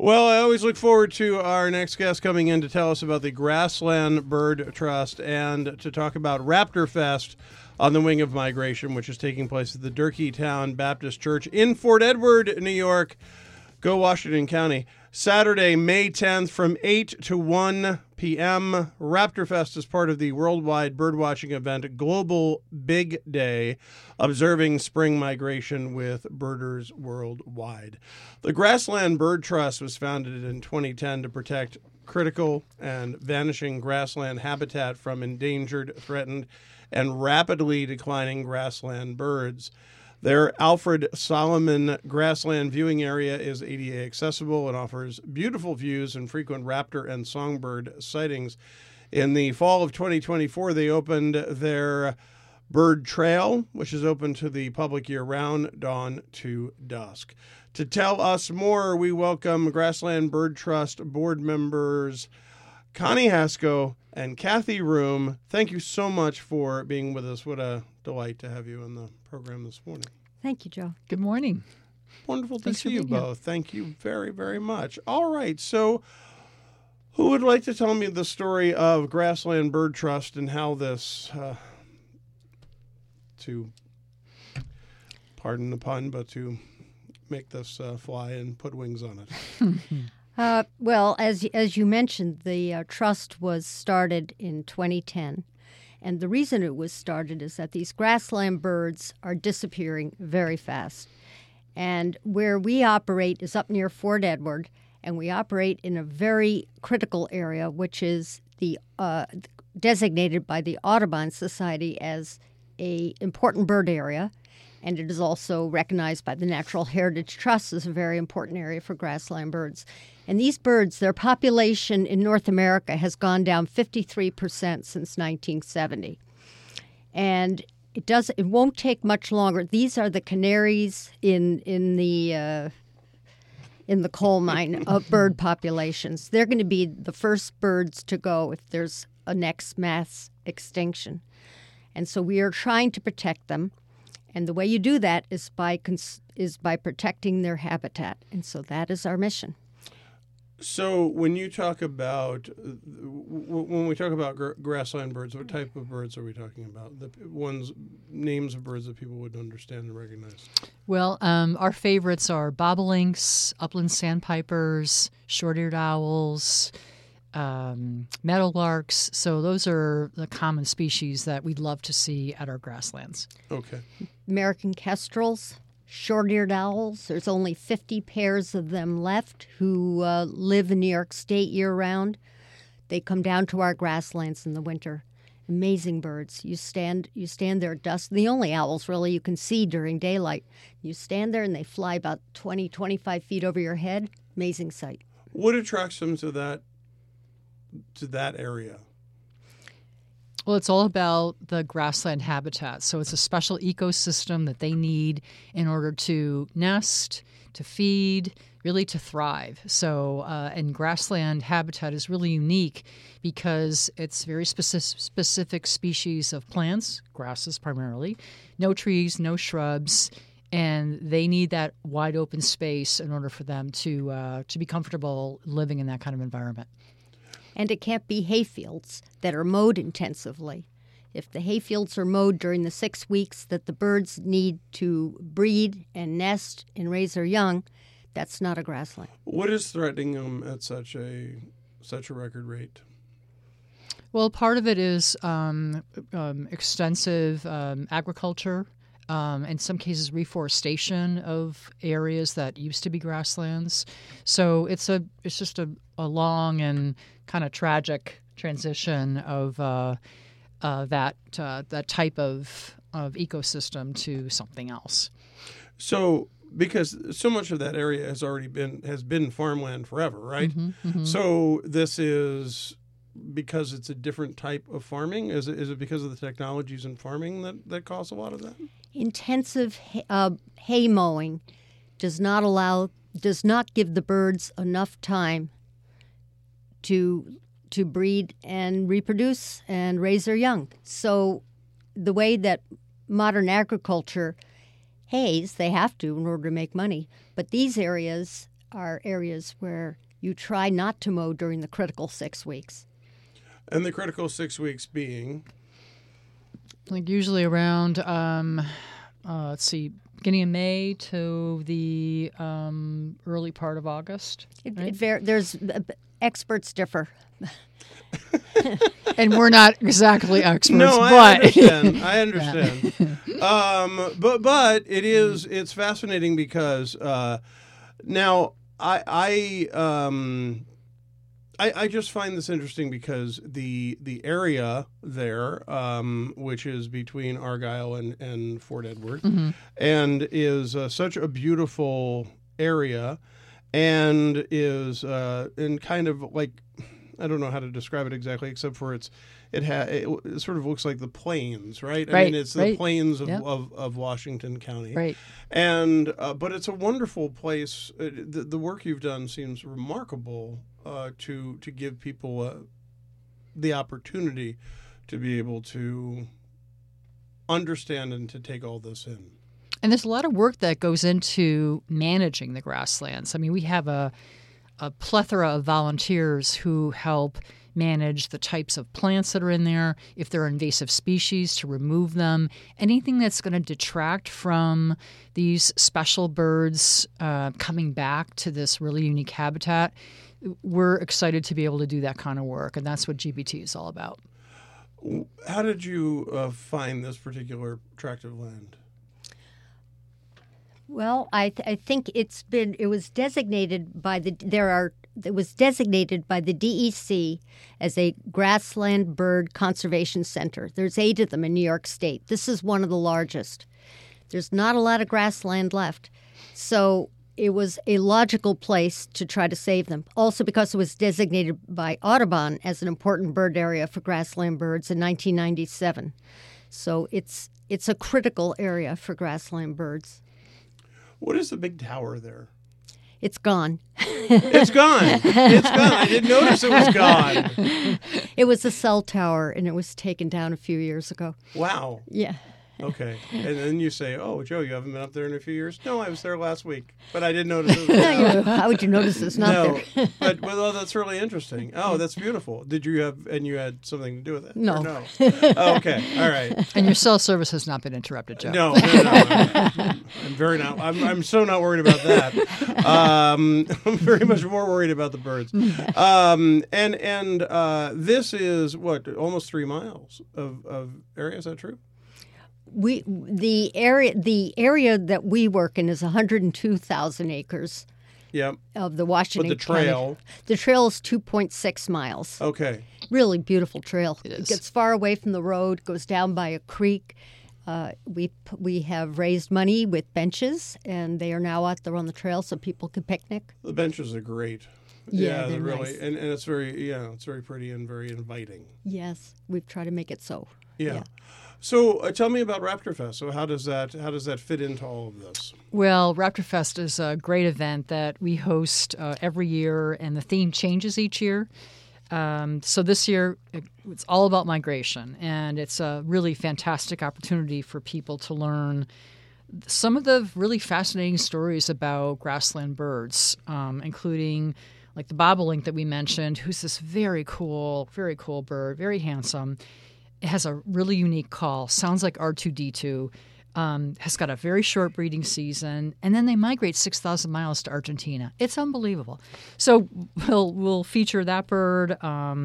Well, I always look forward to our next guest coming in to tell us about the Grassland Bird Trust and to talk about Raptor Fest on the Wing of Migration, which is taking place at the Durkeetown Baptist Church in Fort Edward, New York. Go Washington County. Saturday, May 10th from 8 to 1 p.m. Raptor Fest is part of the worldwide birdwatching event Global Big Day, observing spring migration with birders worldwide. The Grassland Bird Trust was founded in 2010 to protect critical and vanishing grassland habitat from endangered, threatened, and rapidly declining grassland birds. Their Alfred Solomon Grassland Viewing Area is ADA accessible and offers beautiful views and frequent raptor and songbird sightings. In the fall of 2024, they opened their Bird Trail, which is open to the public year-round, dawn to dusk. To tell us more, we welcome Grassland Bird Trust board members Connie Hasko and Kathy Room. Thank you so much for being with us. What a delight to have you in the program this morning. Thank you, Joe. Good morning. Wonderful to Thanks see for you being here. both. Thank you very, very much. All right, so who would like to tell me the story of Grassland Bird Trust and how this, to pardon the pun, but to make this fly and put wings on it? Well, as you mentioned, the trust was started in 2010. And the reason it was started is that these grassland birds are disappearing very fast. And where we operate is up near Fort Edward, and we operate in a very critical area, which is the designated by the Audubon Society as a important bird area. And it is also recognized by the Natural Heritage Trust as a very important area for grassland birds. And these birds, their population in North America has gone down 53% since 1970. And it won't take much longer. These are the canaries in the coal mine of bird populations. They're going to be the first birds to go if there's a next mass extinction. And so we are trying to protect them. And the way you do that is by protecting their habitat. And so that is our mission. So when you talk about, when we talk about grassland birds, what type of birds are we talking about? The names of birds that people would understand and recognize. Well, our favorites are bobolinks, upland sandpipers, short-eared owls, meadowlarks. So those are the common species that we'd love to see at our grasslands. Okay. American kestrels, short-eared owls. There's only 50 pairs of them left who live in New York State year-round. They come down to our grasslands in the winter. Amazing birds. You stand there at dusk. The only owls, really, you can see during daylight. You stand there and they fly about 20, 25 feet over your head. Amazing sight. What attracts them to that area? Well, it's all about the grassland habitat. So it's a special ecosystem that they need in order to nest, to feed, really to thrive. So, and grassland habitat is really unique because it's very specific species of plants, grasses primarily, no trees, no shrubs, and they need that wide open space in order for them to be comfortable living in that kind of environment. And it can't be hayfields that are mowed intensively. If the hayfields are mowed during the 6 weeks that the birds need to breed and nest and raise their young, that's not a grassland. What is threatening them at such a record rate? Well, part of it is extensive agriculture. In some cases, reforestation of areas that used to be grasslands. So it's just a long and kind of tragic transition of that type of ecosystem to something else. So, because so much of that area has been farmland forever, right? Mm-hmm, mm-hmm. So this is because it's a different type of farming? Is it because of the technologies in farming that cause a lot of that? Intensive hay mowing does not give the birds enough time to breed and reproduce and raise their young. So the way that modern agriculture hays, they have to in order to make money. But these areas are areas where you try not to mow during the critical 6 weeks. And the critical 6 weeks being? Like usually around, let's see, beginning of May to the early part of August. There's experts differ. And we're not exactly experts. No, but I understand. I understand. But it's fascinating because now I just find this interesting because the area there, which is between Argyle and Fort Edward, and is such a beautiful area, and is in kind of like, I don't know how to describe it exactly, except for it sort of looks like the plains, right? I mean, it's the plains of Washington County, right? And but it's a wonderful place. The work you've done seems remarkable to give people the opportunity to be able to understand and to take all this in. And there's a lot of work that goes into managing the grasslands. I mean, we have a plethora of volunteers who help manage the types of plants that are in there, if they're invasive species, to remove them, anything that's going to detract from these special birds coming back to this really unique habitat. We're excited to be able to do that kind of work, and that's what GBT is all about. How did you find this particular tract of land? Well, I think it was designated by the DEC as a grassland bird conservation center. There's 8 of them in New York State. This is one of the largest. There's not a lot of grassland left, so it was a logical place to try to save them. Also because it was designated by Audubon as an important bird area for grassland birds in 1997. So it's a critical area for grassland birds. What is the big tower there? It's gone. It's gone. It's gone. I didn't notice it was gone. It was a cell tower, and it was taken down a few years ago. Wow. Yeah. Okay. And then you say, oh, Joe, you haven't been up there in a few years? No, I was there last week, but I didn't notice it was gone. How would you notice it's not there? but that's really interesting. Oh, that's beautiful. Did you had something to do with it? No. Or no? Oh, okay. All right. And your cell service has not been interrupted, Joe. No. I'm so not worried about that. I'm very much more worried about the birds. This is almost 3 miles of area. Is that true? The area that we work in is 102,000 acres. Yep. Of the Washington But the trail? County. The trail is 2.6 miles. Okay. Really beautiful trail. It is. It gets far away from the road, goes down by a creek. We have raised money with benches, and they are now out there on the trail so people can picnic. The benches are great. Yeah, they're really nice. And it's very pretty and very inviting. Yes, we've tried to make it so. Yeah. So tell me about Raptorfest. So how does that fit into all of this? Well, Raptorfest is a great event that we host every year, and the theme changes each year. So this year, it's all about migration, and it's a really fantastic opportunity for people to learn some of the really fascinating stories about grassland birds, including like the bobolink that we mentioned, who's this very cool bird, very handsome. It has a really unique call, sounds like R2-D2, has got a very short breeding season, and then they migrate 6,000 miles to Argentina. It's unbelievable. So we'll feature that bird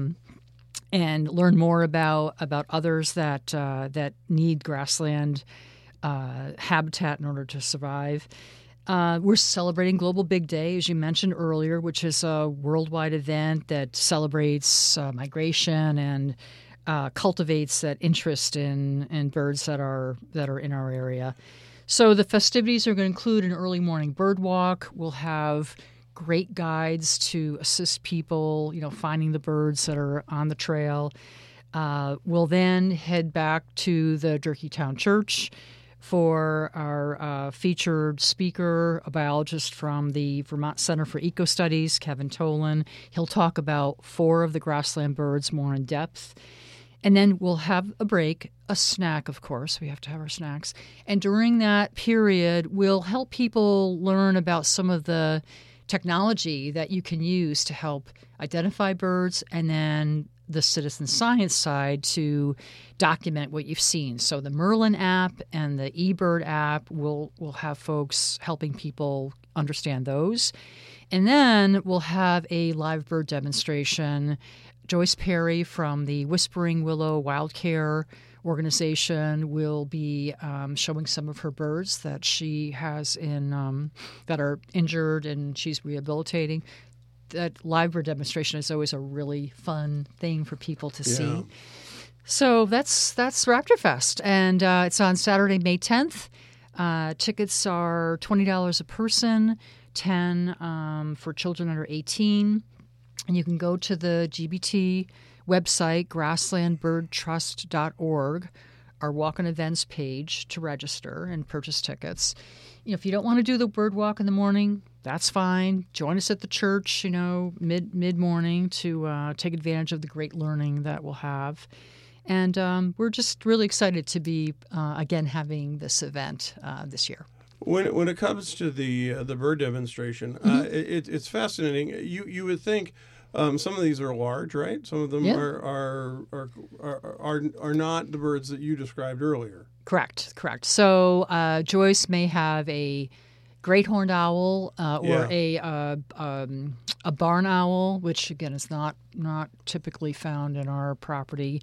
and learn more about others that need grassland habitat in order to survive. We're celebrating Global Big Day, as you mentioned earlier, which is a worldwide event that celebrates migration and cultivates that interest in birds that are in our area. So the festivities are going to include an early morning bird walk. We'll have great guides to assist people, finding the birds that are on the trail. We'll then head back to the Durkeetown Church for our featured speaker, a biologist from the Vermont Center for Eco Studies, Kevin Tolan. He'll talk about 4 of the grassland birds more in depth. And then we'll have a break, a snack, of course. We have to have our snacks. And during that period, we'll help people learn about some of the technology that you can use to help identify birds, and then the citizen science side to document what you've seen. So the Merlin app and the eBird app will have folks helping people understand those. And then we'll have a live bird demonstration. Joyce Perry from the Whispering Willow Wild Care organization will be showing some of her birds that she has in that are injured and she's rehabilitating. That live bird demonstration is always a really fun thing for people to see. So that's Raptorfest, and it's on Saturday, May 10th. Tickets are $20 a person, $10 for children under 18, and you can go to the GBT website, grasslandbirdtrust.org, our walk and events page to register and purchase tickets. If you don't want to do the bird walk in the morning, that's fine. Join us at the church, mid-morning to take advantage of the great learning that we'll have. And we're just really excited to be, again, having this event this year. When it comes to the bird demonstration, it's fascinating. You would think some of these are large, right? Some of them are not the birds that you described earlier. Correct. So Joyce may have a great horned owl or a barn owl, which again is not typically found in our property.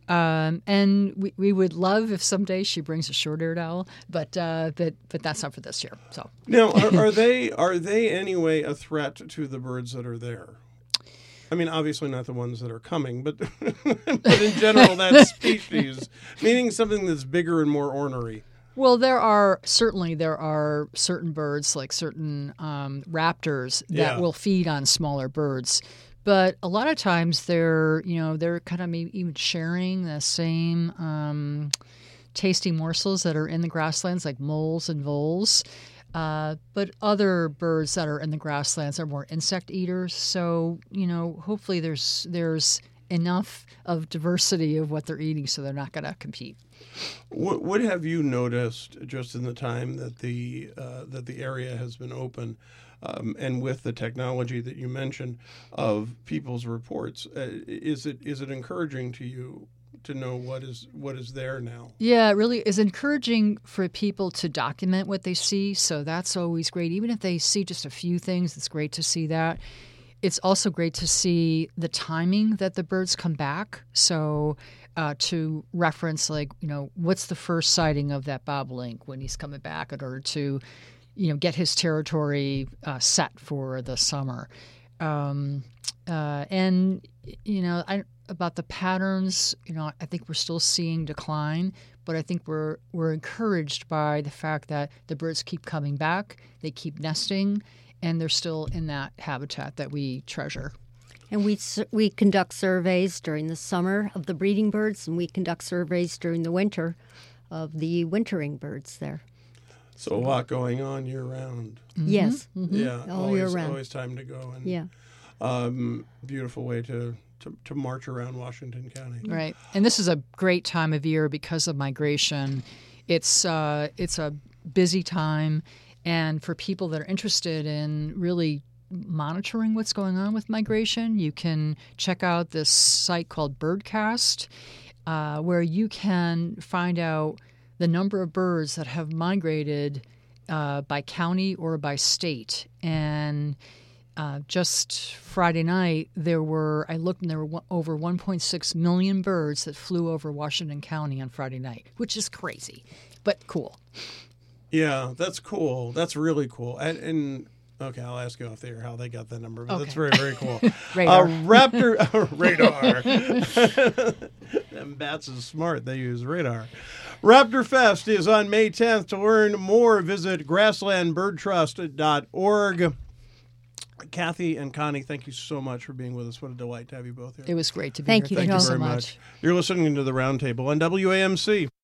And we would love if someday she brings a short-eared owl, but that's not for this year. So now, are they anyway a threat to the birds that are there? I mean, obviously not the ones that are coming, but in general, that species, meaning something that's bigger and more ornery. Well, there are certain birds, like certain raptors, that will feed on smaller birds. But a lot of times they're kind of maybe even sharing the same tasty morsels that are in the grasslands, like moles and voles. But other birds that are in the grasslands are more insect eaters. So, hopefully there's enough of diversity of what they're eating so they're not going to compete. What have you noticed just in the time that the area has been open, and with the technology that you mentioned of people's reports? Is it encouraging to you to know what is there now? Yeah, it really is encouraging for people to document what they see. So that's always great. Even if they see just a few things, it's great to see that. It's also great to see the timing that the birds come back. So to reference, what's the first sighting of that bobolink when he's coming back in order to, get his territory set for the summer. About the patterns, I think we're still seeing decline, but I think we're encouraged by the fact that the birds keep coming back, they keep nesting, and they're still in that habitat that we treasure. And we conduct surveys during the summer of the breeding birds, and we conduct surveys during the winter of the wintering birds there. So a lot going on year round. Mm-hmm. Yes. Mm-hmm. Yeah, all year round. Always time to go. And, yeah. Beautiful way to march around Washington County. Right. And this is a great time of year because of migration. It's a busy time. And for people that are interested in really monitoring what's going on with migration, you can check out this site called Birdcast, where you can find out the number of birds that have migrated by county or by state. And just Friday night, I looked, and there were over 1.6 million birds that flew over Washington County on Friday night, which is crazy, but cool. Yeah, that's cool. That's really cool. And okay, I'll ask you off the air how they got that number, but Okay. That's very, very cool. Radar. Radar. Them bats is smart. They use radar. Raptorfest is on May 10th. To learn more, visit grasslandbirdtrust.org. Kathy and Connie, thank you so much for being with us. What a delight to have you both here. It was great to be Thank here. you Thank you so so very much. You're listening to The Roundtable on WAMC.